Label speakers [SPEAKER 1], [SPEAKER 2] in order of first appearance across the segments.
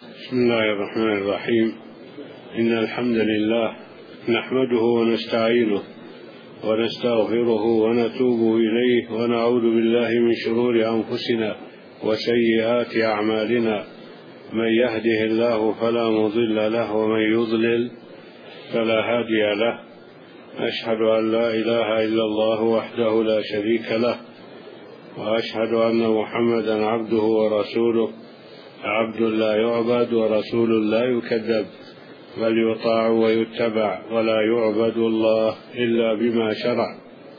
[SPEAKER 1] بسم الله الرحمن الرحيم. إن الحمد لله نحمده ونستعينه ونستغفره ونتوب إليه ونعوذ بالله من شرور أنفسنا وسيئات أعمالنا، من يهده الله فلا مضل له ومن يضلل فلا هادي له. أشهد أن لا إله إلا الله وحده لا شريك له، وأشهد أن محمدا عبده ورسوله، عبد لا يعبد ورسول لا يكذب، بل يطاع ويتبع ولا يعبد الله إلا بما شرع.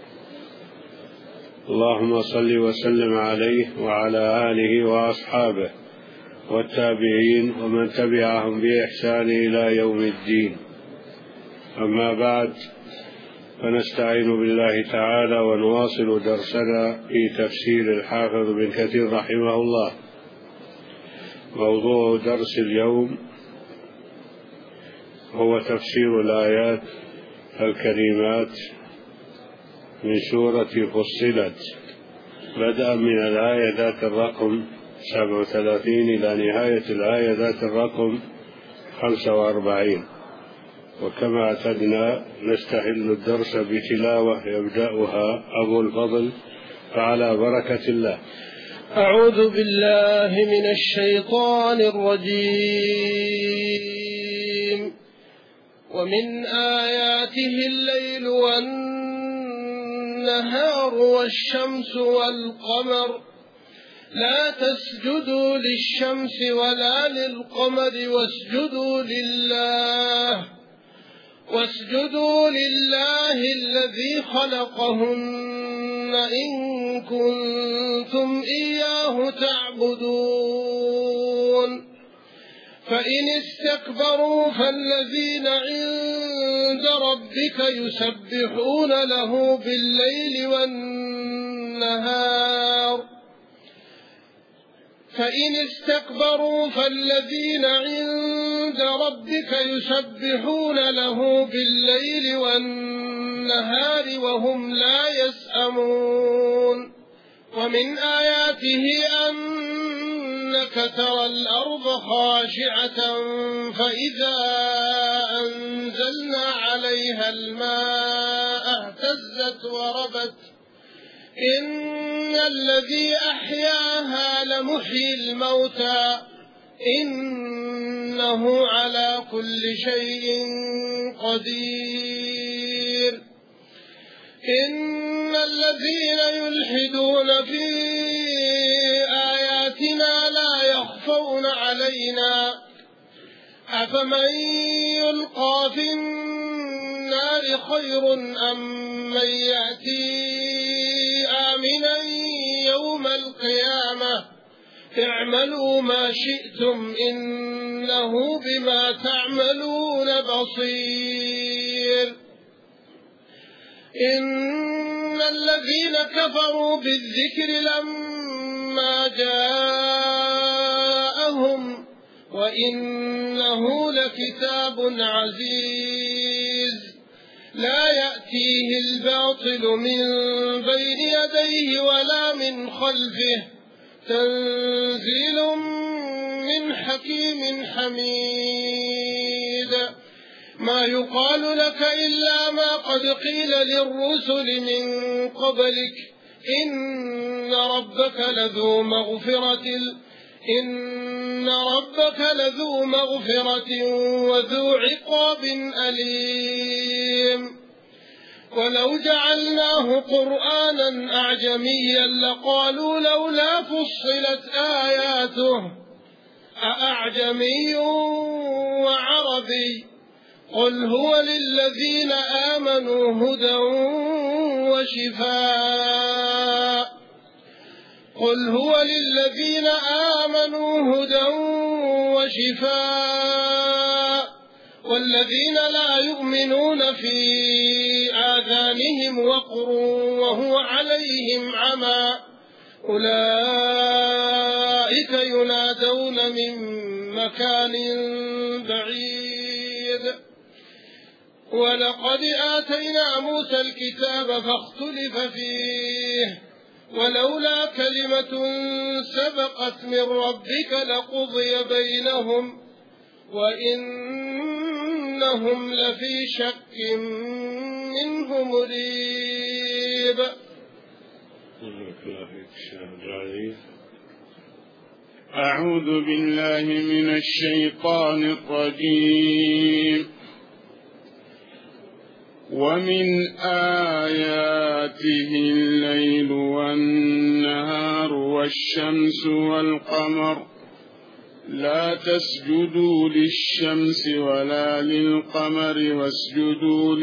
[SPEAKER 1] اللهم صل وسلم عليه وعلى آله وأصحابه والتابعين ومن تبعهم بإحسان إلى يوم الدين. أما بعد، فنستعين بالله تعالى ونواصل درسنا في تفسير الحافظ بن كثير رحمه الله. موضوع درس اليوم هو تفسير الآيات الكريمات من سورة فصلت، بدءا من الآية ذات الرقم 37 إلى نهاية الآية ذات الرقم 45. وكما اعتدنا نستهل الدرس بتلاوة يبدأها أبو الفضل، فعلى بركة الله.
[SPEAKER 2] أعوذ بالله من الشيطان الرجيم. ومن آياته الليل والنهار والشمس والقمر، لا تسجدوا للشمس ولا للقمر واسجدوا لله الذي خلقهن إن كنتم إياه تعبدون. فإن استكبروا فالذين عند ربك يسبحون له بالليل والنهار وهم لا يسأمون. ومن آياته أنك ترى الأرض خاشعة فإذا أنزلنا عليها الماء اهتزت وربت، إن الذي أحياها لمحيي الموتى إنه على كل شيء قدير. إن الذين يلحدون في آياتنا لا يخفون علينا، أفمن يلقى في النار خير أم من يأتي آمنا يوم القيامة. اعملوا ما شئتم إنه بما تعملون بصير. إن الذين كفروا بالذكر لما جاءهم وإنه لكتاب عزيز، لا يأتيه الباطل من بين يديه ولا من خلفه، تنزيل من حكيم حميد. ما يقال لك إلا ما قد قيل للرسل من قبلك، إن ربك لذو مغفرة وذو عقاب أليم. ولو جعلناه قرآنا أعجميا لقالوا لولا فصلت آياته أأعجمي وعربي، قل هو للذين آمنوا هدى وشفاء، والذين لا يؤمنون في آذانهم وقر وهو عليهم عمى، أولئك ينادون من مكان بعيد. ولقد آتينا موسى الكتاب فاختلف فيه، ولولا كلمة سبقت من ربك لقضي بينهم وإنهم لفي شك منه مريب.
[SPEAKER 3] أعوذ بالله من الشيطان الرجيم. ومن آياته الليل والنهار والشمس والقمر لا تسجدوا للشمس ولا للقمر واسجدوا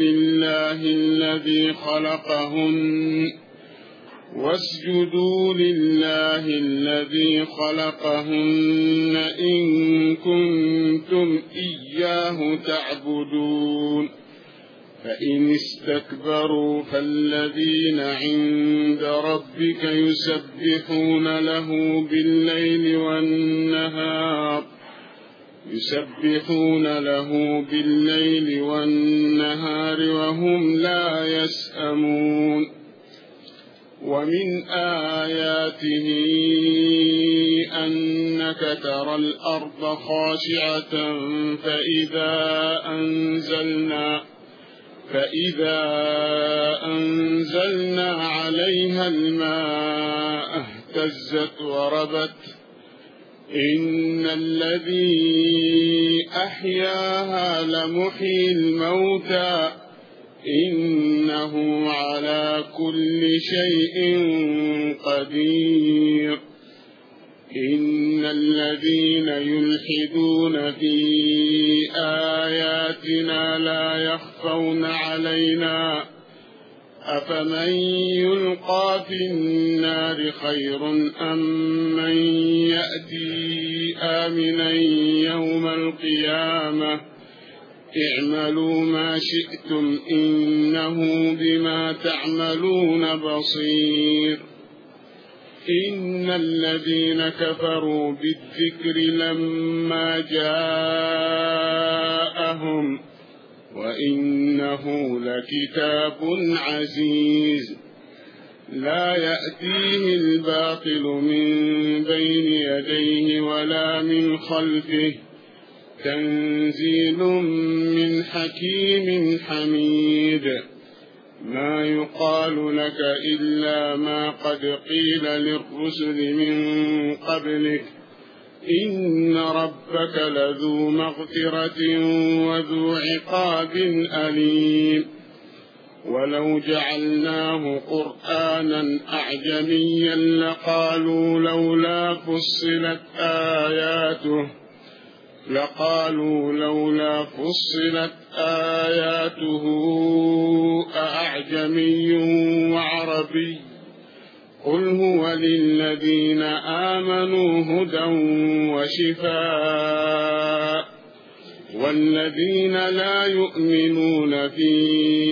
[SPEAKER 3] لله الذي خلقهن إن كنتم إياه تعبدون. فإن استكبروا فالذين عند ربك يسبحون له بالليل والنهار وهم لا يسأمون. ومن آياته أنك ترى الأرض خاشعة فإذا أنزلنا عليها الماء اهتزت وربت. إن الذي أحياها لمحيي الموتى إنه على كل شيء قدير. إن الذين يلحدون في آياتنا لا يخفون علينا أفمن يلقى في النار خير أم من يأتي آمنا يوم القيامة اعملوا ما شئتم إنه بما تعملون بصير. إن الذين كفروا بالذكر لما جاءهم وإنه لكتاب عزيز لا يأتيه الباطل من بين يديه ولا من خلفه تنزيل من حكيم حميد. ما يقال لك إلا ما قد قيل للرسل من قبلك إن ربك لذو مغفرة وذو عقاب أليم. ولو جعلناه قرآنا أعجميا لقالوا لولا فصلت آياته أأعجمي وعربي قل هو للذين آمنوا هدى وشفاء والذين لا يؤمنون في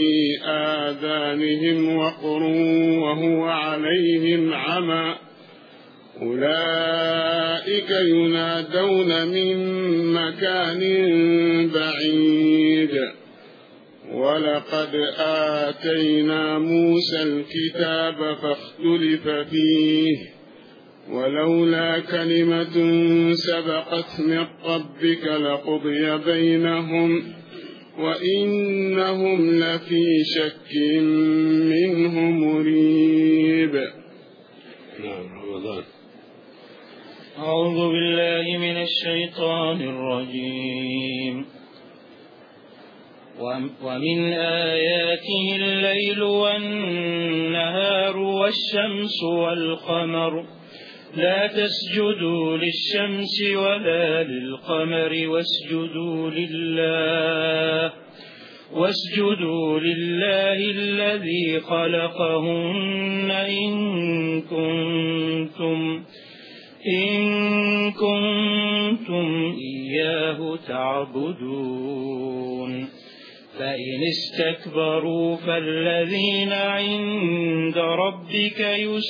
[SPEAKER 3] آذانهم وقر وهو عليهم عمى أولئك ينادون من مكان بعيد. ولقد آتينا موسى الكتاب فاختلف فيه ولولا كلمة سبقت من ربك لقضي بينهم وإنهم لفي شك منه مريب.
[SPEAKER 4] أعوذ بالله من الشيطان الرجيم. ومن آياته الليل والنهار والشمس والقمر لا تسجدوا للشمس ولا للقمر واسجدوا لله الذي خلقهن إن كنتم إياه تعبدون. فإن استكبروا فالذين عند ربك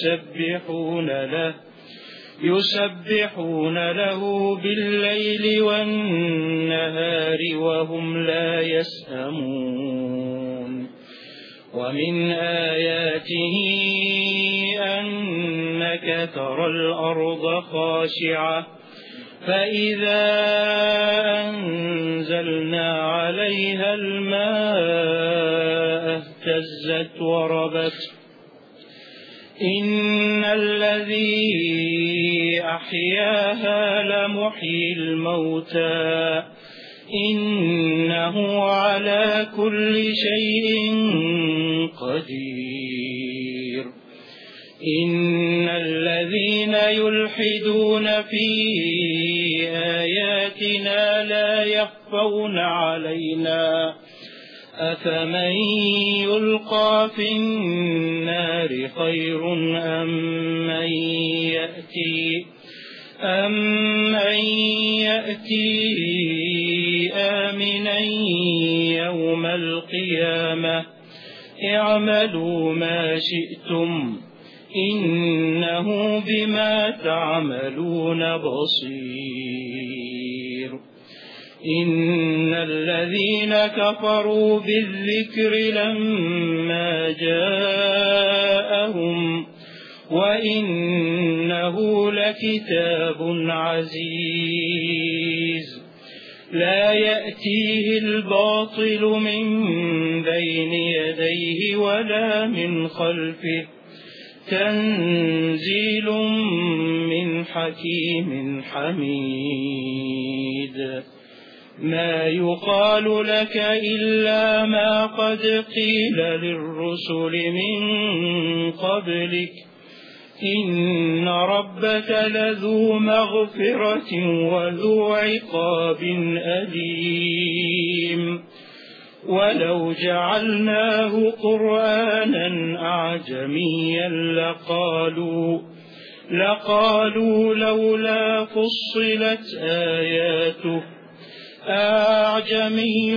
[SPEAKER 4] يسبحون له بالليل والنهار وهم لا يسأمون. ومن آياته أنك ترى الأرض خاشعة فإذا أنزلنا عليها الماء اهتزت وربت إن الذي أحياها لمحيي الموتى إنه على كل شيء قدير إن الذين يلحدون في آياتنا لا يخفون علينا أفمن يلقى في النار خير أم من يأتي آمنا يوم القيامة اعملوا ما شئتم إنه بما تعملون بصير إن الذين كفروا بالذكر لما جاءهم وإنه لكتاب عزيز لا يأتيه الباطل من بين يديه ولا من خلفه تنزيل من حكيم حميد ما يقال لك إلا ما قد قيل للرسل من قبلك إن ربك لذو مغفرة وذو عقاب أليم ولو جعلناه قرآنا أعجميا لقالوا لولا فصلت آياته أعجمي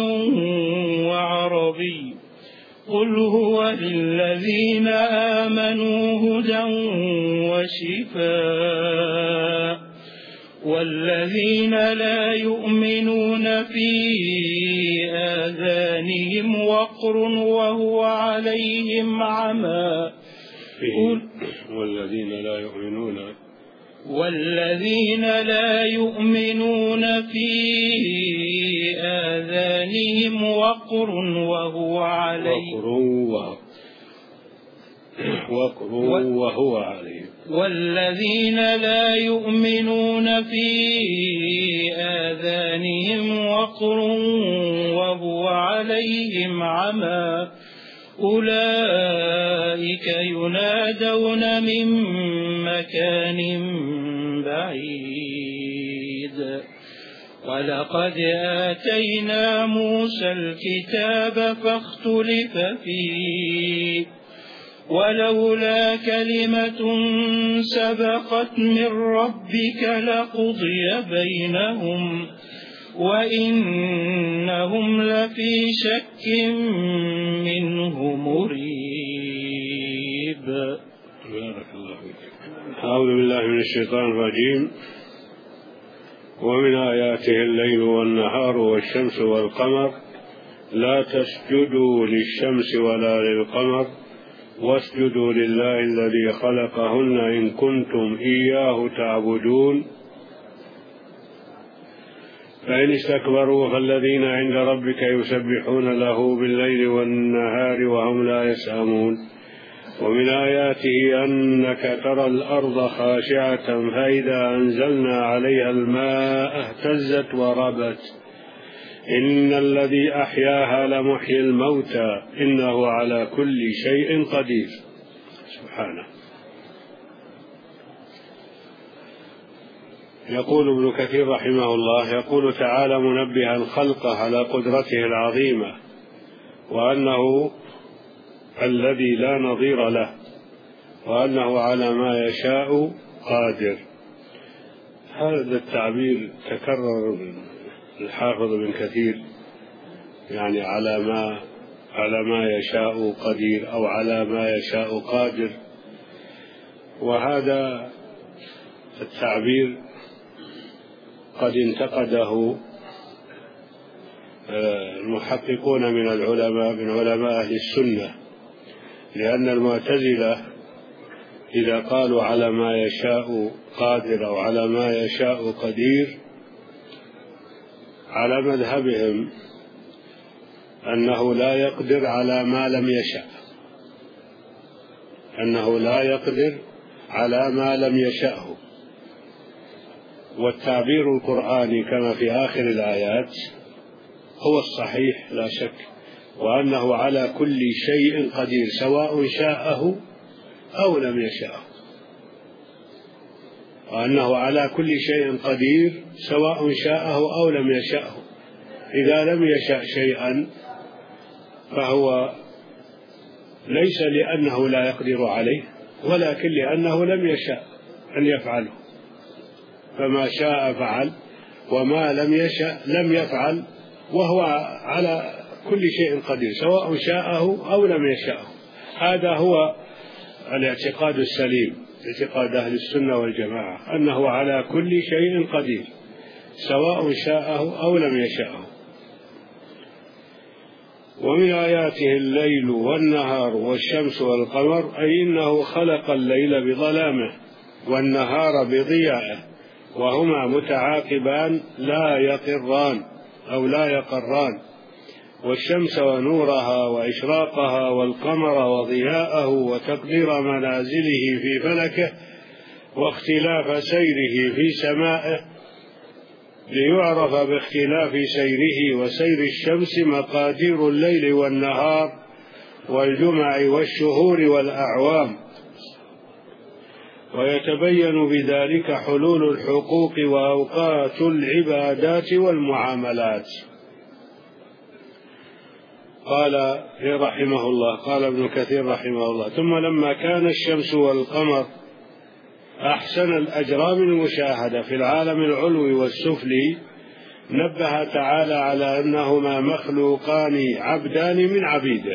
[SPEAKER 4] وعربي قل هو للذين آمنوا هدى وشفاء والذين لا يؤمنون في آذانهم وقر وهو عليهم عمى والذين لا يؤمنون في آذانهم وقر وهو عليهم والذين لا يؤمنون في آذانهم وقر وهو عليهم عمى أولئك ينادون من مكان بعيد ولقد آتينا موسى الكتاب فاختلف فيه ولولا كلمة سبقت من ربك لقضي بينهم وإنهم لفي شك منه مريب.
[SPEAKER 1] بارك الله فيك. أعوذ بالله من الشيطان الرجيم. ومن آياته الليل والنهار والشمس والقمر لا تسجدوا للشمس ولا للقمر واسجدوا لله الذي خلقهن إن كنتم إياه تعبدون فإن استكبروا فالذين عند ربك يسبحون له بالليل والنهار وهم لا يسأمون. ومن آياته أنك ترى الأرض خاشعة فإذا أنزلنا عليها الماء اهتزت وربت إن الذي أحياها لمحيي الموتى إنه على كل شيء قدير. سبحانه. يقول ابن كثير رحمه الله يقول تعالى منبها الخلق على قدرته العظيمة وأنه الذي لا نظير له وأنه على ما يشاء قادر. هذا التعبير تكرر الحافظ ابن كثير يعني على ما يشاء قدير أو على ما يشاء قادر. وهذا التعبير قد انتقده المحققون من علماء أهل السنة لأن المعتزلة إذا قالوا على ما يشاء قادر أو على ما يشاء قدير، على مذهبهم أنه لا يقدر على ما لم يشاء، أنه لا يقدر على ما لم يشأه. والتعبير القرآني كما في آخر الآيات هو الصحيح لا شك، وأنه على كل شيء قدير سواء شاءه أو لم يشأه، وأنه على كل شيء قدير سواء شاءه أو لم يشأه. إذا لم يشأ شيئا فهو ليس لأنه لا يقدر عليه، ولكن لأنه لم يشأ أن يفعله، فما شاء فعل وما لم يشأ لم يفعل، وهو على كل شيء قدير سواء شاءه أو لم يشأه. هذا هو الاعتقاد السليم، اعتقاد أهل السنة والجماعة، أنه على كل شيء قدير سواء شاءه أو لم يشأه. ومن آياته الليل والنهار والشمس والقمر، أي إنه خلق الليل بظلامه والنهار بضيائه، وهما متعاقبان لا يقران أو لا يقران، والشمس ونورها وإشراقها والقمر وضياءه وتقدير منازله في فلكه واختلاف سيره في سمائه، ليعرف باختلاف سيره وسير الشمس مقادير الليل والنهار والجمع والشهور والأعوام، ويتبين بذلك حلول الحقوق وأوقات العبادات والمعاملات. قال رحمه الله، قال ابن كثير رحمه الله: ثم لما كان الشمس والقمر أحسن الأجرام المشاهدة في العالم العلوي والسفلي، نبه تعالى على أنهما مخلوقان عبدان من عبيده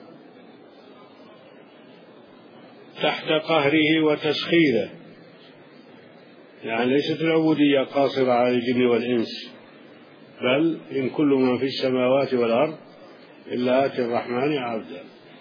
[SPEAKER 1] تحت قهره وتسخيره، يعني ليست العبودية قاصرة على الجن والإنس، بل إن كل من في السماوات والأرض إلا آتي الرحمن عبدا،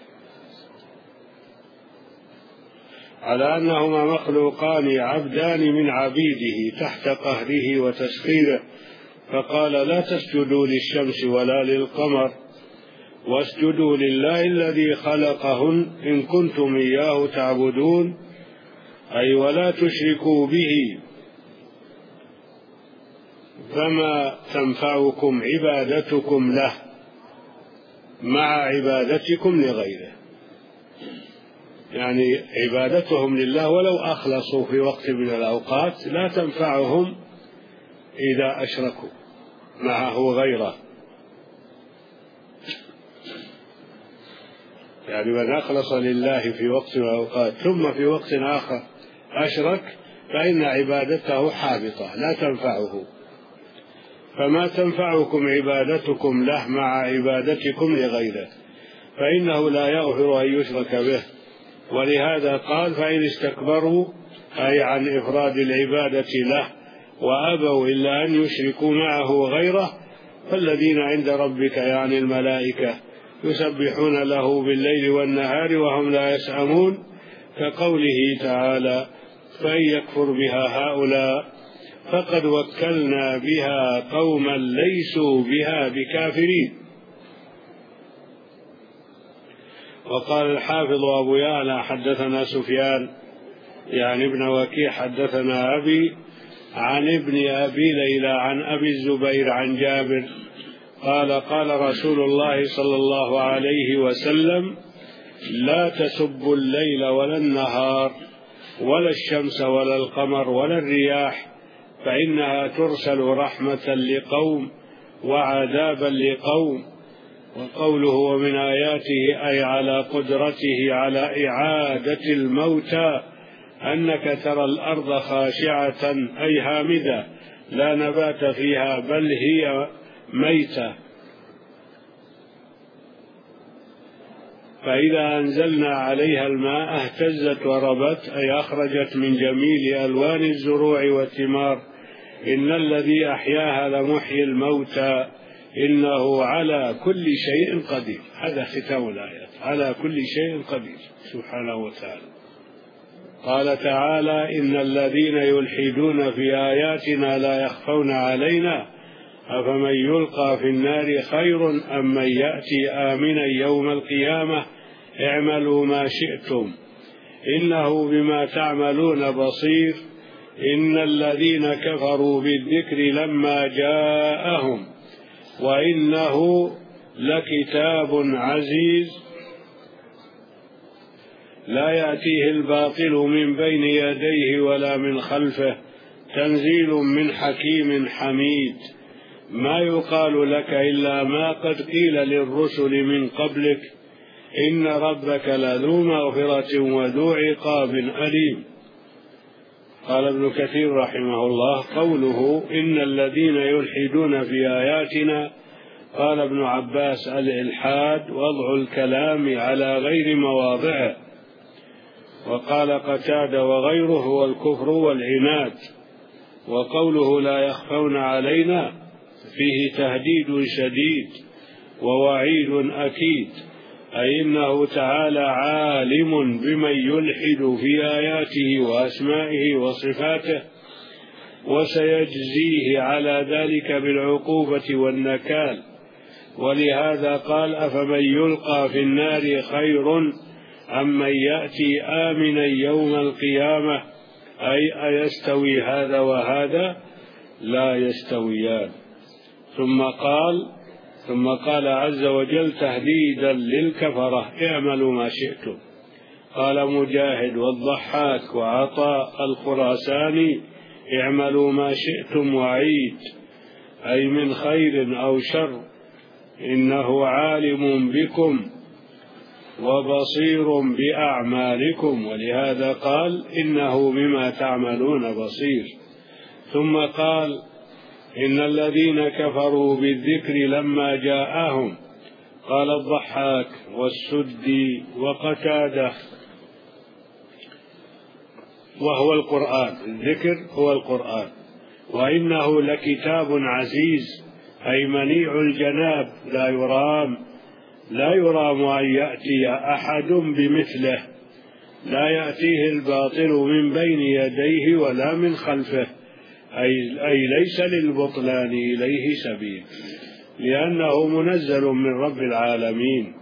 [SPEAKER 1] على أنهما مخلوقان عبدان من عبيده تحت قهره وتسخيره، فقال: لا تسجدوا للشمس ولا للقمر واسجدوا لله الذي خلقهن إن كنتم إياه تعبدون، أي ولا تشركوا به، فما تنفعكم عبادتكم له مع عبادتكم لغيره، يعني عبادتهم لله ولو أخلصوا في وقت من الأوقات لا تنفعهم إذا أشركوا معه غيره، يعني من أخلص لله في وقت من الأوقات ثم في وقت آخر أشرك فإن عبادته حابطة لا تنفعه، فما تنفعكم عبادتكم له مع عبادتكم لغيره، فإنه لا يغفر أن يشرك به. ولهذا قال: فإن استكبروا، أي عن إفراد العبادة له، وأبوا إلا أن يشركوا معه غيره، فالذين عند ربك يعني الملائكة يسبحون له بالليل والنهار وهم لا يسأمون، كقوله تعالى: فإن يكفر بها هؤلاء فقد وكلنا بها قوما ليسوا بها بكافرين. وقال الحافظ أبو يعلى: حدثنا سفيان يعني ابن وكيع حدثنا أبي عن ابن أبي ليلى عن أبي الزبير عن جابر قال: قال رسول الله صلى الله عليه وسلم: لا تسبوا الليل ولا النهار ولا الشمس ولا القمر ولا الرياح، فإنها ترسل رحمة لقوم وعذابا لقوم. وقوله: ومن آياته أي على قدرته على إعادة الموتى أنك ترى الأرض خاشعة أي هامدة لا نبات فيها بل هي ميتة، فإذا أنزلنا عليها الماء اهتزت وربت أي أخرجت من جميل ألوان الزروع والثمار، إن الذي أحياها لمحيي الموتى إنه على كل شيء قدير. هذا ختام الآيات، على كل شيء قدير سبحانه وتعالى. قال تعالى: إن الذين يلحدون في آياتنا لا يخفون علينا أفمن يلقى في النار خير أم من يأتي آمنا يوم القيامة اعملوا ما شئتم إنه بما تعملون بصير. إن الذين كفروا بالذكر لما جاءهم وإنه لكتاب عزيز لا يأتيه الباطل من بين يديه ولا من خلفه تنزيل من حكيم حميد. ما يقال لك إلا ما قد قيل للرسل من قبلك إن ربك لذو مغفرة وذو عقاب أليم. قال ابن كثير رحمه الله: قوله إن الذين يلحدون في آياتنا، قال ابن عباس: الإلحاد وضع الكلام على غير مواضعه. وقال قتادة وغيره هو الكفر والعناد. وقوله لا يخفون علينا فيه تهديد شديد ووعيد أكيد، أي إنه تعالى عالم بمن يلحد في آياته وأسمائه وصفاته وسيجزيه على ذلك بالعقوبة والنكال. ولهذا قال: أفمن يلقى في النار خير أم من يأتي آمنا يوم القيامة، أي أيستوي هذا وهذا؟ لا يستويان. ثم قال عز وجل تهديدا للكفرة: اعملوا ما شئتم. قال مجاهد والضحاك وعطاء الخراساني: اعملوا ما شئتم وعيد، أي من خير أو شر، إنه عالم بكم وبصير بأعمالكم. ولهذا قال: إنه بما تعملون بصير. ثم قال: إن الذين كفروا بالذكر لما جاءهم. قال الضحاك والسدي وقتادة: وهو القرآن، الذكر هو القرآن. وإنه لكتاب عزيز، أي منيع الجناب لا يرام أن يأتي أحد بمثله، لا يأتيه الباطل من بين يديه ولا من خلفه، أي ليس للبطلان إليه سبيل، لأنه منزل من رب العالمين.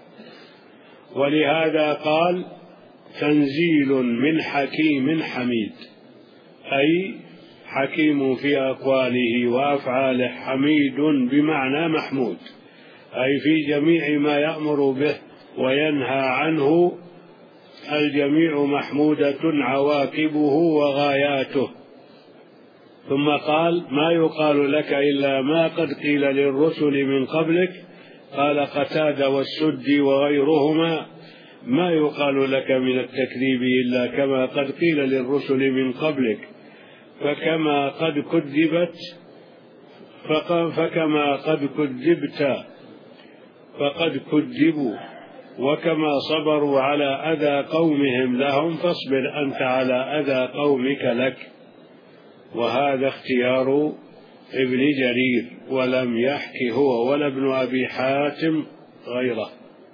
[SPEAKER 1] ولهذا قال: تنزيل من حكيم حميد، أي حكيم في أقواله وأفعاله، حميد بمعنى محمود، أي في جميع ما يأمر به وينهى عنه الجميع محمودة عواقبه وغاياته. ثم قال: ما يقال لك إلا ما قد قيل للرسل من قبلك. قال قتادة والسدي وغيرهما: ما يقال لك من التكذيب إلا كما قد قيل للرسل من قبلك، فكما قد كذبت فقد كذبوا، وكما صبروا على أذى قومهم لهم فاصبر أنت على أذى قومك لك. وهذا اختيار ابن جرير، ولم يحكي هو ولا ابن أبي حاتم غيره.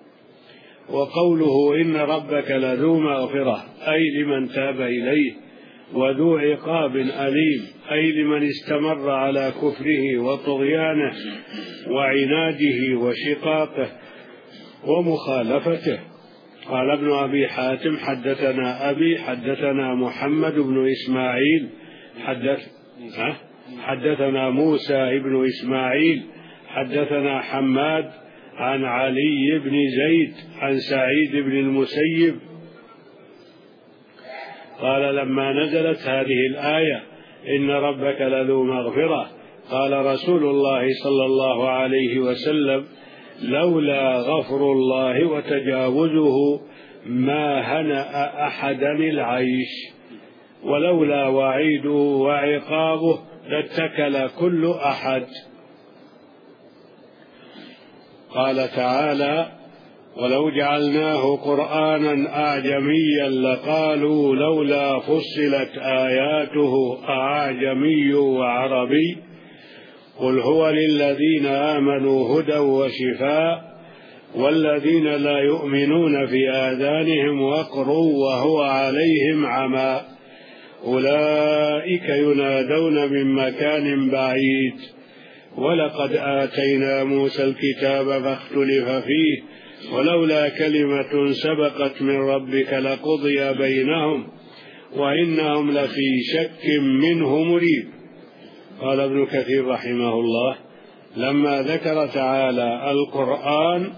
[SPEAKER 1] وقوله إن ربك لذو مغفرة، أي لمن تاب إليه، وذو عقاب أليم، أي لمن استمر على كفره وطغيانه وعناده وشقاقه ومخالفته. قال ابن أبي حاتم: حدثنا أبي حدثنا محمد بن إسماعيل حدثنا موسى بن إسماعيل حدثنا حماد عن علي بن زيد عن سعيد بن المسيب قال: لما نزلت هذه الآية إن ربك لذو مغفرة، قال رسول الله صلى الله عليه وسلم: لولا غفر الله وتجاوزه ما هنأ أحدا العيش، ولولا وعيده وعقابه لاتكل كل أحد. قال تعالى: ولو جعلناه قرآنا أعجميا لقالوا لولا فصلت آياته أعجمي وعربي، قل هو للذين آمنوا هدى وشفاء والذين لا يؤمنون في آذانهم وقر وهو عليهم عمى أولئك ينادون من مكان بعيد ولقد آتينا موسى الكتاب فاختلف فيه ولولا كلمة سبقت من ربك لقضي بينهم وإنهم لفي شك منه مريب. قال ابن كثير رحمه الله لما ذكر تعالى القرآن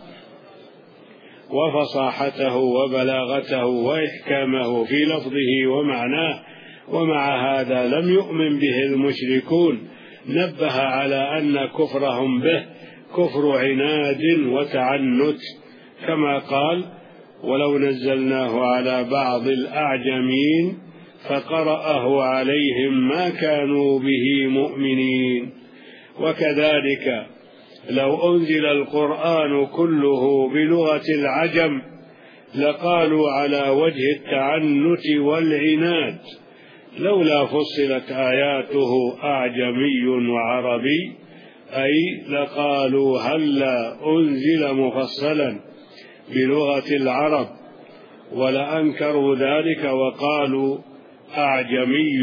[SPEAKER 1] وفصاحته وبلاغته وإحكامه في لفظه ومعناه ومع هذا لم يؤمن به المشركون نبه على أن كفرهم به كفر عناد وتعنت كما قال ولو نزلناه على بعض الأعجمين فقرأه عليهم ما كانوا به مؤمنين. وكذلك لو أنزل القرآن كله بلغة العجم لقالوا على وجه التعنت والعناد لولا فصلت آياته أعجمي وعربي أي لقالوا هلا أنزل مفصلا بلغة العرب ولأنكروا ذلك وقالوا أعجمي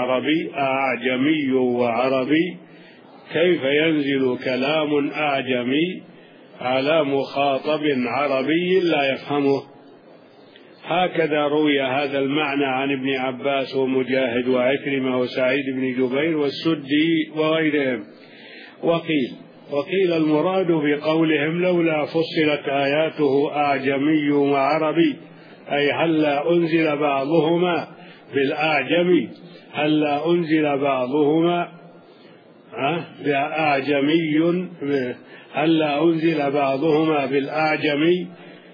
[SPEAKER 1] وعربي كيف ينزل كلام أعجمي على مخاطب عربي لا يفهمه. هكذا روي هذا المعنى عن ابن عباس ومجاهد وعكرمة وسعيد بن جبير والسدي وغيرهم. وقيل المراد بقولهم لولا فصلت آياته أعجمي وعربي أي هلا أنزل بعضهما بالأعجمي هلا أنزل بعضهما هلا أنزل بعضهما بالأعجمي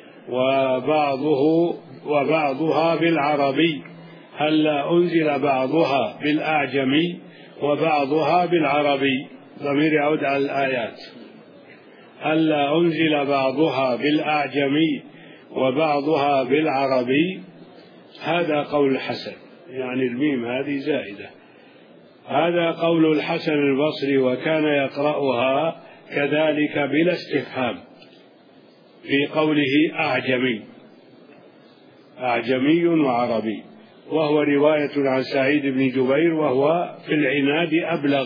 [SPEAKER 1] وبعضها بالعربي هلا أنزل بعضها بالأعجمي وبعضها بالعربي. ضمير يعود على الآيات. هلا أنزل بعضها بالأعجمي وبعضها بالعربي هذا قول الحسن يعني الميم هذه زائدة. هذا قول الحسن البصري وكان يقرأها كذلك بلا استفهام في قوله أعجمي وعربي وهو رواية عن سعيد بن جبير وهو في العناد أبلغ.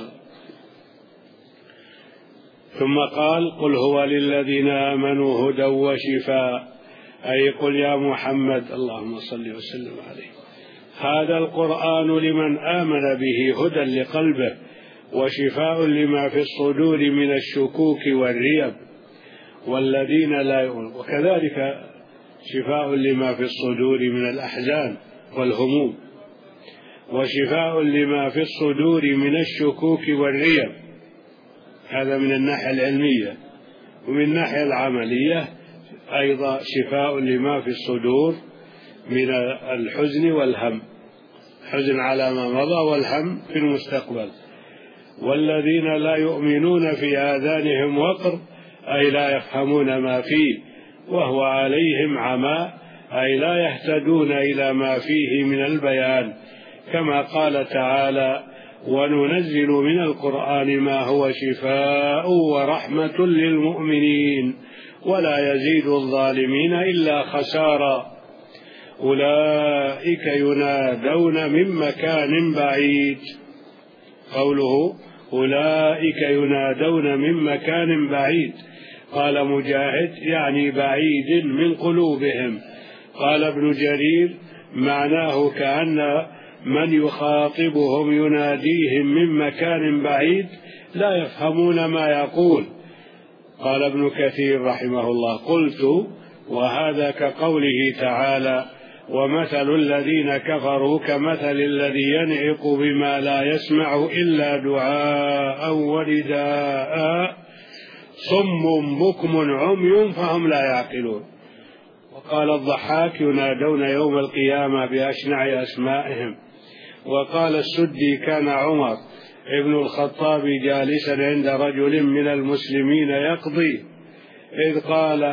[SPEAKER 1] ثم قال قل هو للذين آمنوا هدى وشفاء أي قل يا محمد اللهم صل وسلم عليه هذا القرآن لمن آمن به هدى لقلبه وشفاء لما في الصدور من الشكوك والريب والذين لا يؤمنون وكذلك شفاء لما في الصدور من الأحزان والهموم وشفاء لما في الصدور من الشكوك والريب. هذا من الناحية العلمية. ومن الناحية العملية أيضا شفاء لما في الصدور من الحزن والهم حزن على ما مضى والهم في المستقبل. والذين لا يؤمنون في آذانهم وقر أي لا يفهمون ما فيه وهو عليهم عمى أي لا يهتدون إلى ما فيه من البيان كما قال تعالى وننزل من القرآن ما هو شفاء ورحمة للمؤمنين ولا يزيد الظالمين إلا خسارا أولئك ينادون من مكان بعيد. قوله أولئك ينادون من مكان بعيد قال مجاهد يعني بعيد من قلوبهم. قال ابن جرير معناه كأن من يخاطبهم يناديهم من مكان بعيد لا يفهمون ما يقول. قال ابن كثير رحمه الله قلت وهذا كقوله تعالى ومثل الذين كفروا كمثل الذي ينعق بما لا يسمع إلا دعاء ونداء صم بكم عمي فهم لا يعقلون. وقال الضحاك ينادون يوم القيامة بأشنع أسمائهم. وقال السدي كان عمر ابن الخطاب جالسا عند رجل من المسلمين يقضي إذ قال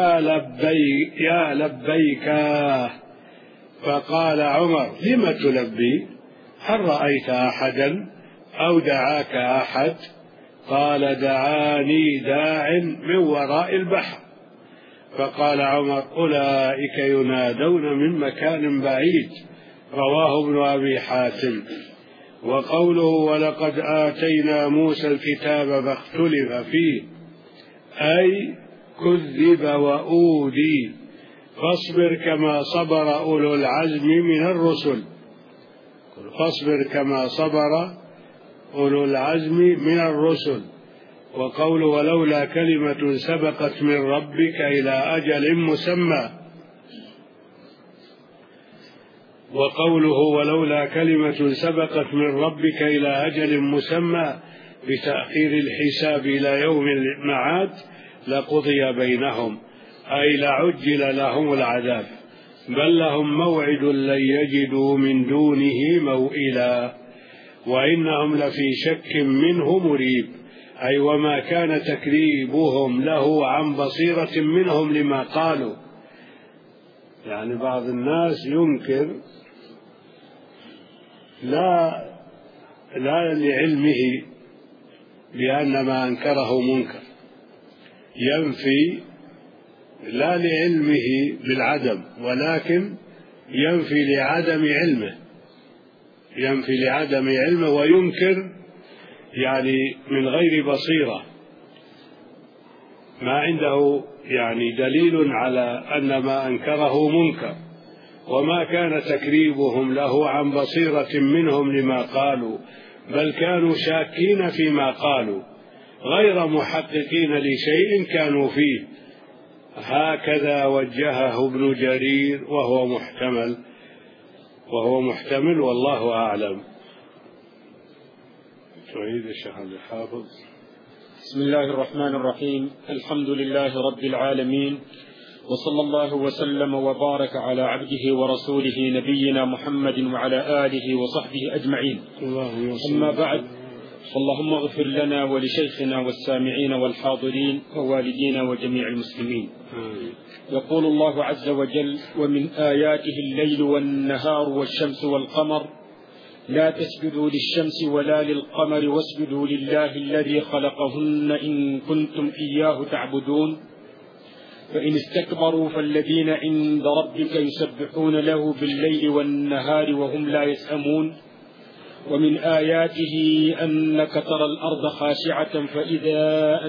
[SPEAKER 1] يا لبيكا فقال عمر لم تلبي هل رأيت أحدا أو دعاك أحد قال دعاني داع من وراء البحر. فقال عمر أولئك ينادون من مكان بعيد. رواه ابن أبي حاتم. وقوله ولقد آتينا موسى الكتاب فاختلف فيه أي كذب وأودي، فاصبر كما صبر أولو العزم من الرسل. فاصبر كما صبر أولو العزم من الرسل. وقوله ولولا كلمة سبقت من ربك إلى أجل مسمى. وقوله ولولا كلمة سبقت من ربك إلى أجل مسمى بتأخير الحساب إلى يوم المعاد لقضي بينهم أي لعجل لهم العذاب، بل لهم موعد لن يجدوا من دونه موئلا وإنهم لفي شك منه مريب، أي وما كان تكذيبهم له عن بصيرة منهم لما قالوا. يعني بعض الناس ينكر لا لعلمه بأن ما أنكره منكر، ينفي لا لعلمه بالعدم ولكن ينفي لعدم علمه وينكر يعني من غير بصيرة، ما عنده يعني دليل على أن ما أنكره منكر، وما كان تكذيبهم له عن بصيرة منهم لما قالوا، بل كانوا شاكين فيما قالوا غير محققين لشيء كانوا فيه. هكذا وجهه ابن جرير وهو محتمل والله أعلم. تعيد الشيخ عبد الحافظ.
[SPEAKER 5] بسم الله الرحمن الرحيم. الحمد لله رب العالمين، وصلى الله وسلم وبارك على عبده ورسوله نبينا محمد وعلى آله وصحبه أجمعين. أما بعد، اللهم اغفر لنا ولشيخنا والسامعين والحاضرين ووالدينا وجميع المسلمين. يقول الله عز وجل: ومن آياته الليل والنهار والشمس والقمر لا تسجدوا للشمس ولا للقمر واسجدوا لله الذي خلقهن إن كنتم إياه تعبدون فإن استكبروا فالذين عند ربك يسبحون له بالليل والنهار وهم لا يسأمون. ومن آياته أنك ترى الأرض خاشعة فإذا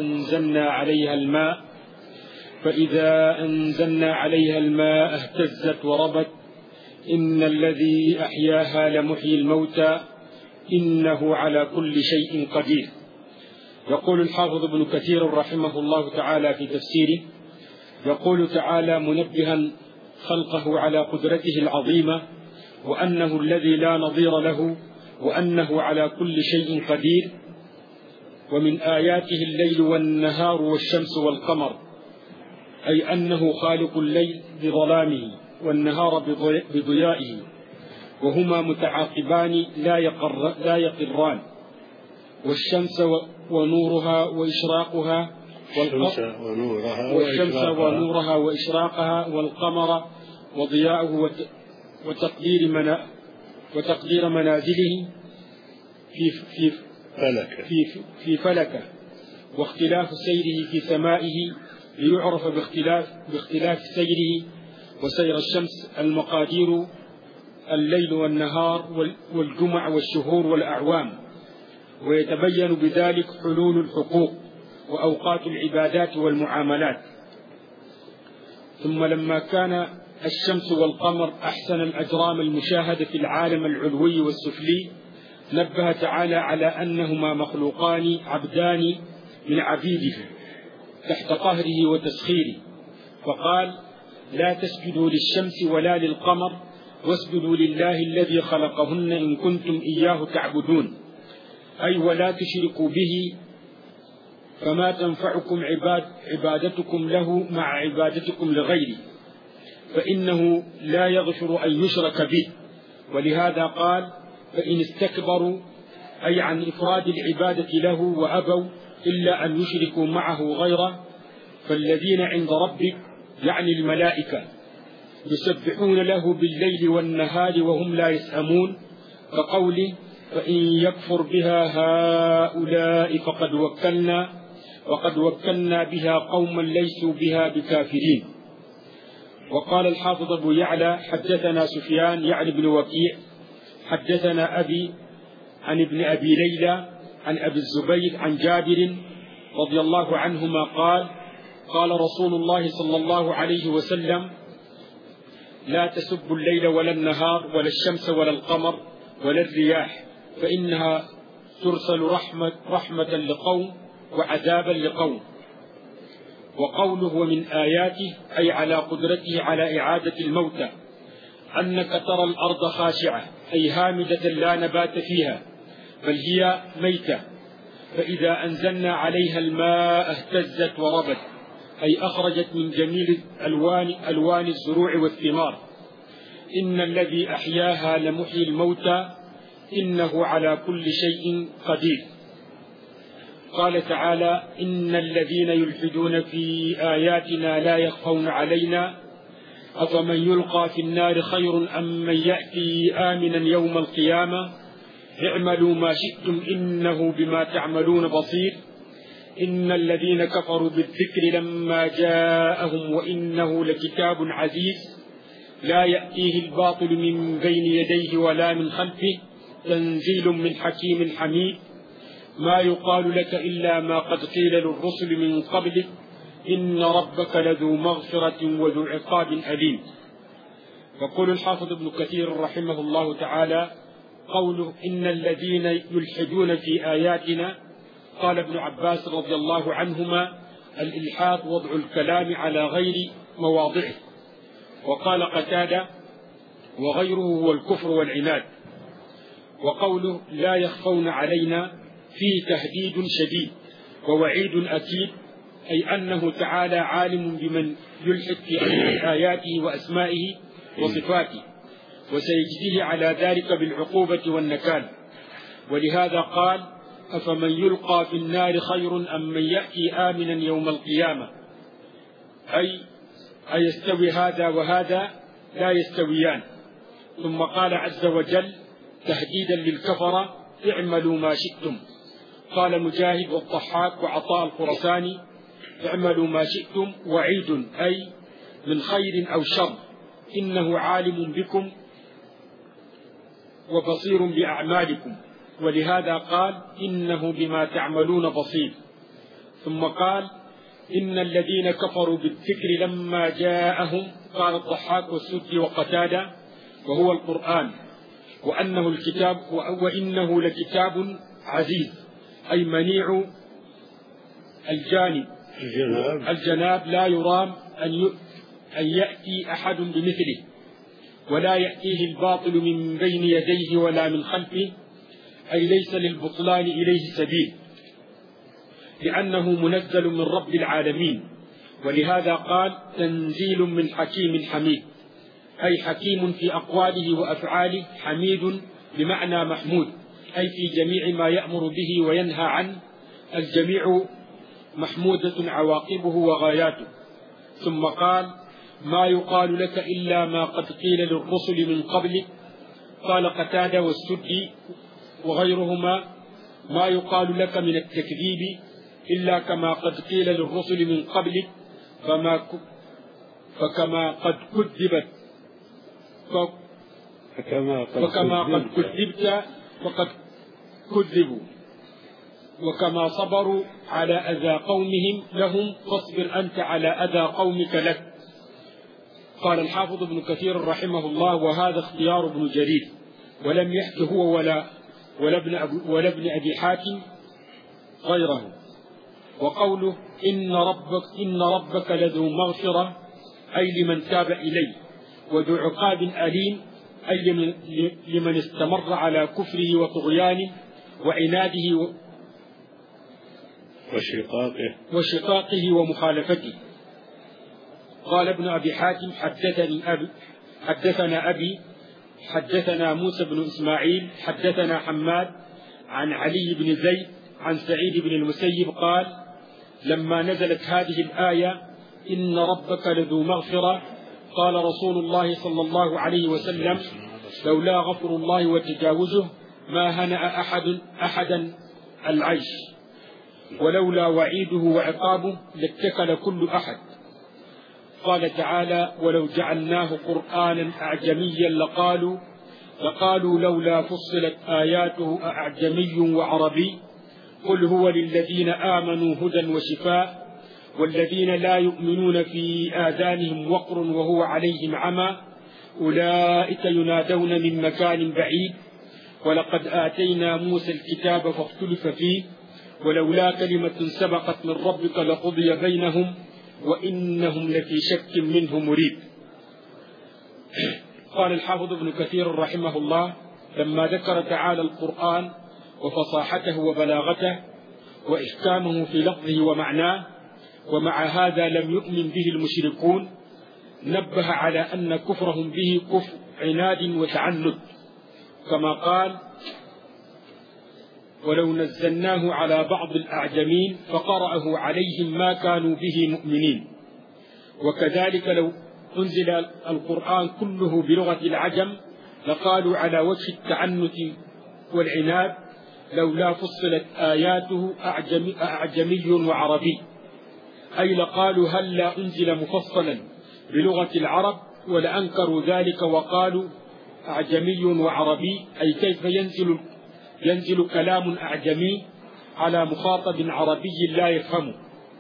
[SPEAKER 5] أنزلنا عليها الماء اهتزت وربت إن الذي أحياها لمحيي الموتى إنه على كل شيء قدير. يقول الحافظ ابن كثير رحمه الله تعالى في تفسيره، يقول تعالى منبها خلقه على قدرته العظيمة وأنه الذي لا نظير له وأنه على كل شيء قدير. ومن آياته الليل والنهار والشمس والقمر، أي أنه خالق الليل بظلامه والنهار بضيائه، وهما متعاقبان لا يقران. والشمس ونورها وإشراقها والقمر وضياؤه وتقدير منازله في فلكه واختلاف سيره في سمائه ليعرف باختلاف سيره وسير الشمس المقادير الليل والنهار والجمع والشهور والأعوام، ويتبين بذلك حلول الحقوق وأوقات العبادات والمعاملات. ثم لما كان الشمس والقمر أحسن الأجرام المشاهدة في العالم العلوي والسفلي، نبه تعالى على أنهما مخلوقان عبدان من عبيده تحت قهره وتسخيره، فقال: لا تسجدوا للشمس ولا للقمر واسجدوا لله الذي خلقهن إن كنتم إياه تعبدون، أي ولا تشركوا به، فما تنفعكم عبادتكم له مع عبادتكم لغيره، فإنه لا يغفر أن يشرك به. ولهذا قال: فإن استكبروا، أي عن إفراد العبادة له وأبوا إلا أن يشركوا معه غيره، فالذين عند ربك يعني الملائكة يسبحون له بالليل والنهار وهم لا يسأمون، كقوله: فإن يكفر بها هؤلاء فقد وكلنا بها قوما ليسوا بها بكافرين. وقال الحافظ أبو يعلى حدثنا سفيان يعني بن وكيع حدثنا أبي عن ابن أبي ليلى عن أبي الزبير عن جابر رضي الله عنهما قال رسول الله صلى الله عليه وسلم: لا تسبوا الليل ولا النهار ولا الشمس ولا القمر ولا الرياح، فإنها ترسل رحمة لقوم وعذابا لقوم. وقوله ومن آياته أي على قدرته على إعادة الموتى، أنك ترى الأرض خاشعة أي هامدة لا نبات فيها بل هي ميتة، فإذا أنزلنا عليها الماء اهتزت وربت أي أخرجت من جميل ألوان الزروع والثمار. إن الذي أحياها لمحيي الموتى إنه على كل شيء قدير. قال تعالى: إن الذين يلحدون في آياتنا لا يخفون علينا أفمن يلقى في النار خير أم من يأتي آمنا يوم القيامة اعملوا ما شئتم إنه بما تعملون بصير. إن الذين كفروا بالذكر لما جاءهم وإنه لكتاب عزيز لا يأتيه الباطل من بين يديه ولا من خلفه تنزيل من حكيم حميد. ما يقال لك إلا ما قد قيل للرسل من قبلك إن ربك لذو مغفرة وذو عقاب أليم. يقول الحافظ ابن كثير رحمه الله تعالى: قوله إن الذين يلحدون في آياتنا، قال ابن عباس رضي الله عنهما: الإلحاد وضع الكلام على غير مواضعه. وقال قتادة: وغيره هو الكفر والعناد. وقوله لا يخفون علينا فيه تهديد شديد ووعيد أكيد، أي أنه تعالى عالم بمن يلحد في آياته وأسمائه وصفاته، وسيجزيه على ذلك بالعقوبة والنكال. ولهذا قال: أفمن يلقى في النار خير أم من يأتي آمنا يوم القيامة، أي أيستوي هذا وهذا؟ لا يستويان. ثم قال عز وجل تهديدا للكفرة: اعملوا ما شئتم. قال مجاهد والضحاك وعطاء الخرساني: اعملوا ما شئتم وعيد أي من خير أو شر، إنه عالم بكم وبصير بأعمالكم. ولهذا قال: إنه بما تعملون بصير. ثم قال: إن الذين كفروا بالذكر لما جاءهم، قال الضحاك والسدي وقتادة: وهو القرآن، وأنه الكتاب وإنه لكتاب عزيز أي منيع الجناب لا يرام أن يأتي أحد بمثله، ولا يأتيه الباطل من بين يديه ولا من خلفه، أي ليس للبطلان إليه سبيل، لأنه منزل من رب العالمين. ولهذا قال: تنزيل من حكيم حميد، أي حكيم في أقواله وأفعاله، حميد بمعنى محمود، أي في جميع ما يأمر به وينهى عنه، الجميع محمودة عواقبه وغاياته. ثم قال: ما يقال لك إلا ما قد قيل للرسل من قبلك. قال قتادة والسدي وغيرهما: ما يقال لك من التكذيب إلا كما قد قيل للرسل من قبلك، فكما قد كذبت وقد كذبوا، وكما صبروا على أذى قومهم لهم فاصبر أنت على أذى قومك لك. قال الحافظ ابن كثير رحمه الله: وهذا اختيار ابن جرير، ولم يحك هو ولا ابن أبي حاتم غيره. وقوله إن ربك لذو مغفرة أي لمن تاب إليه، وذو عقاب أليم أي لمن استمر على كفره وطغيانه وعناده وشقاقه ومخالفته. قال ابن أبي حاتم: حدثنا أبي حدثنا موسى بن إسماعيل حدثنا حماد عن علي بن زيد عن سعيد بن المسيب قال: لما نزلت هذه الآية إن ربك لذو مغفرة، قال رسول الله صلى الله عليه وسلم: لولا غفر الله وتجاوزه ما هنأ أحدا العيش، ولولا وعيده وعقابه لاتكل كل أحد. قال تعالى: ولو جعلناه قرآنا أعجميا لقالوا لولا فصلت آياته أعجمي وعربي قل هو للذين آمنوا هدى وشفاء والذين لا يؤمنون في آذانهم وقر وهو عليهم عمى أولئك ينادون من مكان بعيد ولقد آتينا موسى الكتاب فاختلف فيه ولولا كلمة سبقت من ربك لقضي بينهم وإنهم لفي شك منه مريب. قال الحافظ ابن كثير رحمه الله: لما ذكر تعالى القرآن وفصاحته وبلاغته وإحكامه في لفظه ومعناه، ومع هذا لم يؤمن به المشركون، نبه على أن كفرهم به كفر عناد وتعنت، كما قال: ولو نزلناه على بعض الأعجمين فقرأه عليهم ما كانوا به مؤمنين. وكذلك لو أنزل القرآن كله بلغة العجم لقالوا على وجه التعنت والعناد لولا فصلت آياته أعجمي وعربي، أي لقالوا هل لا أنزل مفصلا بلغة العرب، ولأنكروا ذلك وقالوا أعجمي وعربي، أي كيف ينزل كلام أعجمي على مخاطب عربي لا يفهمه.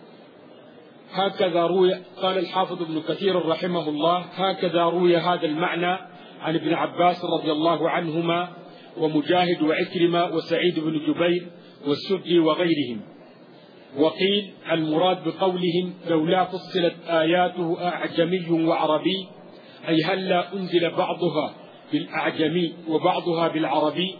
[SPEAKER 5] هكذا روي. قال الحافظ ابن كثير رحمه الله: هكذا روي هذا المعنى عن ابن عباس رضي الله عنهما ومجاهد وعكرمة وسعيد بن جبير والسدي وغيرهم. وقيل المراد بقولهم لولا فصلت آياته أعجمي وعربي، أي هل لا أنزل بعضها بالأعجمي وبعضها بالعربي.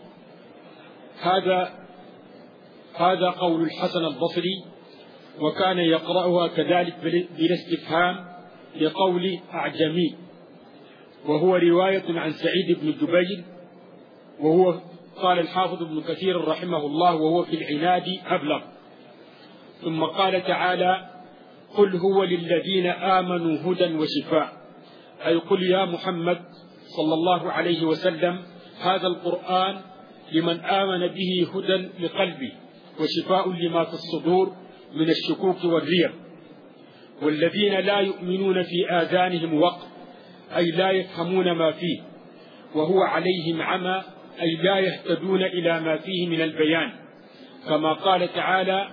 [SPEAKER 5] هذا قول الحسن البصري، وكان يقرأها كذلك بلا استفهام لقول أعجمي، وهو رواية عن سعيد بن جبير، وهو قال الحافظ ابن كثير رحمه الله وهو في العناد أبلغ. ثم قال تعالى: قل هو للذين آمنوا هدى وشفاء، أي قل يا محمد صلى الله عليه وسلم هذا القرآن لمن آمن به هدى لقلبه وشفاء لما في الصدور من الشكوك والريب. والذين لا يؤمنون في آذانهم وقر، أي لا يفهمون ما فيه، وهو عليهم عمى، أي لا يهتدون إلى ما فيه من البيان، كما قال تعالى: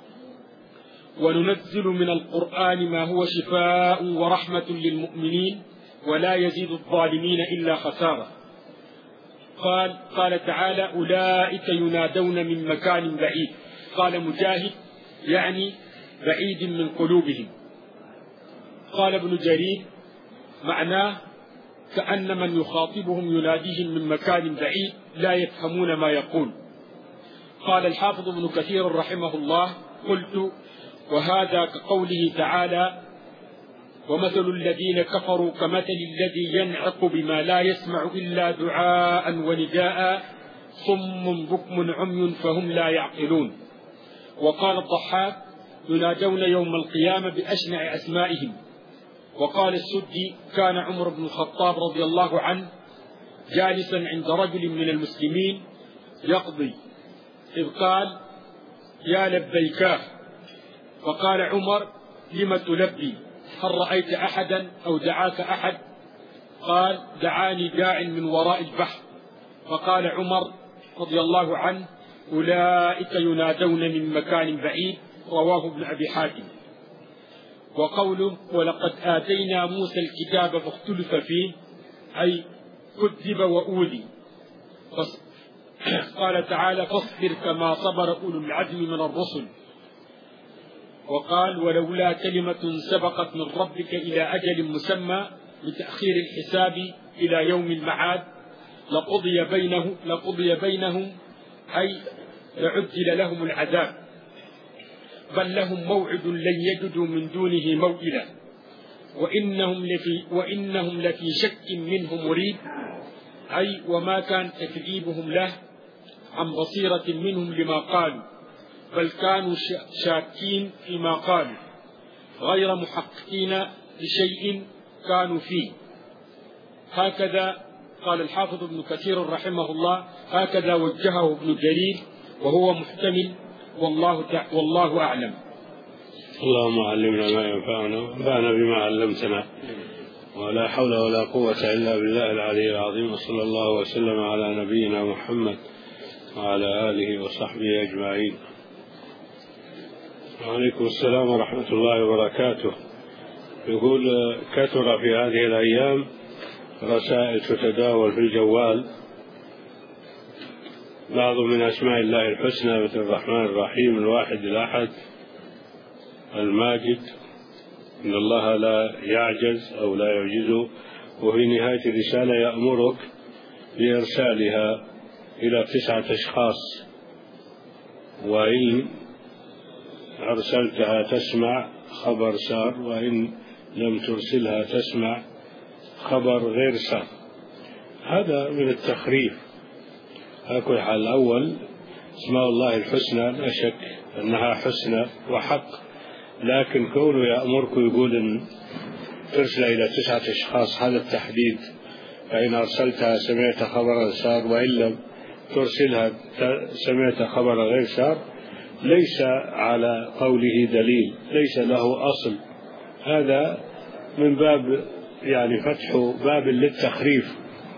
[SPEAKER 5] وننزل من القرآن ما هو شفاء ورحمة للمؤمنين ولا يزيد الظالمين إلا خسارة. قال تعالى: أولئك ينادون من مكان بعيد. قال مجاهد: يعني بعيد من قلوبهم. قال ابن جرير: معناه كأن من يخاطبهم يناديهم من مكان بعيد لا يفهمون ما يقول. قال الحافظ ابن كثير رحمه الله: قلت: وهذا كقوله تعالى: ومثل الذين كفروا كمثل الذي ينعق بما لا يسمع إلا دعاء ونداء صم بكم عمي فهم لا يعقلون. وقال الضحاك: ينادون يوم القيامة بأشنع أسمائهم. وقال السدي: كان عمر بن الخطاب رضي الله عنه جالسا عند رجل من المسلمين يقضي، إذ قال: يا لبيكاه. فقال عمر: لم تلبي؟ هل رأيت أحدا أو دعاك أحد؟ قال: دعاني داع من وراء البحر. فقال عمر رضي الله عنه: أولئك ينادون من مكان بعيد. رواه ابن أبي حاتم. وقوله: ولقد آتينا موسى الكتاب فاختلف فيه، أي كذب وأوذي. قال تعالى: فاصبر كما صبر أولو العزم من الرسل. وقال: ولولا كلمة سبقت من ربك إلى أجل مسمى لتأخير الحساب إلى يوم المعاد لقضي بينهم، أي لعجل لهم العذاب، بل لهم موعد لن يجدوا من دونه موئلا، وإنهم لفي شك منه مريب، أي وما كان تكذيبهم له عن بصيرة منهم لما قالوا، بل كانوا شاكين فيما قالوا غير محققين لشيء كانوا فيه. هكذا قال الحافظ ابن كثير رحمه الله: هكذا وجهه ابن جرير وهو محتمل، والله أعلم.
[SPEAKER 1] اللهم علمنا ما ينفعنا وانفعنا بما علمتنا، ولا حول ولا قوة إلا بالله العلي العظيم. وصلى الله وسلم على نبينا محمد وعلى آله وصحبه أجمعين. وعليكم السلام ورحمة الله وبركاته. يقول: كثر في هذه الأيام رسائل تتداول في الجوال بعض من أسماء الله الحسنى مثل الرحمن الرحيم، الواحد الأحد، الماجد، إن الله لا يعجز أو لا يعجزه. وفي نهاية الرسالة يأمرك بإرسالها إلى 9 أشخاص، وإن أرسلتها تسمع خبر سار، وإن لم ترسلها تسمع خبر غير سار. هذا من التخريف. على كل حال، الأول اسماء الله الحسنى لا شك أنها حسنى وحق، لكن كونه يأمرك يقول إن ترسل إلى 9 أشخاص، هذا التحديد. فإن أرسلتها سمعت خبر سار، وإن لم ترسلها سمعت خبر غير سار، ليس على قوله دليل، ليس له أصل. هذا من باب يعني فتح باب للتخريف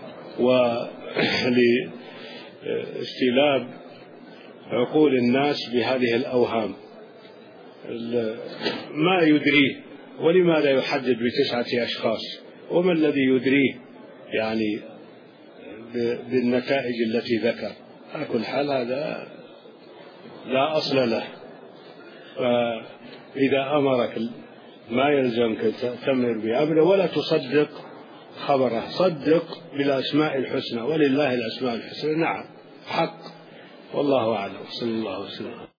[SPEAKER 1] ولاستلاب عقول الناس بهذه الأوهام. ما يدريه، ولماذا يحدد ب9 أشخاص؟ وما الذي يدريه يعني بالنتائج التي ذكر؟ على كل حال هذا لا أصل له. فإذا أمرك ما يلزمك تأمر بأمره ولا تصدق خبره، صدق بالأسماء الحسنى، ولله الأسماء الحسنى، نعم حق، والله أعلم. صلى الله عليه وسلم.